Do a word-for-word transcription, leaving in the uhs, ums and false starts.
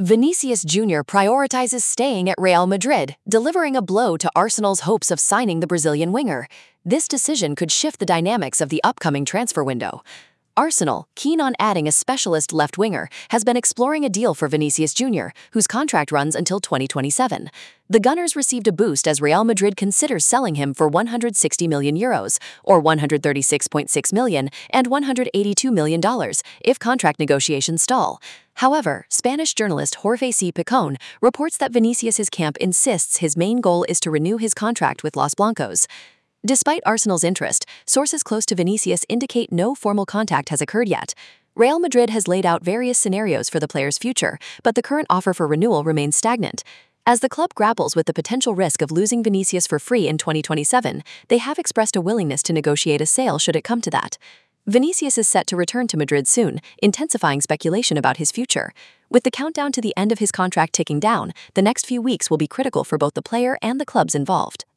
Vinicius Junior prioritizes staying at Real Madrid, delivering a blow to Arsenal's hopes of signing the Brazilian winger. This decision could shift the dynamics of the upcoming transfer window. Arsenal, keen on adding a specialist left winger, has been exploring a deal for Vinicius Junior, whose contract runs until twenty twenty-seven. The Gunners received a boost as Real Madrid considers selling him for one hundred sixty million euros, or one hundred thirty-six point six million, and one hundred eighty-two million dollars if contract negotiations stall. However, Spanish journalist Jorge C. Picon reports that Vinicius's camp insists his main goal is to renew his contract with Los Blancos. Despite Arsenal's interest, sources close to Vinicius indicate no formal contact has occurred yet. Real Madrid has laid out various scenarios for the player's future, but the current offer for renewal remains stagnant. As the club grapples with the potential risk of losing Vinicius for free in twenty twenty-seven, they have expressed a willingness to negotiate a sale should it come to that. Vinicius is set to return to Madrid soon, intensifying speculation about his future. With the countdown to the end of his contract ticking down, the next few weeks will be critical for both the player and the clubs involved.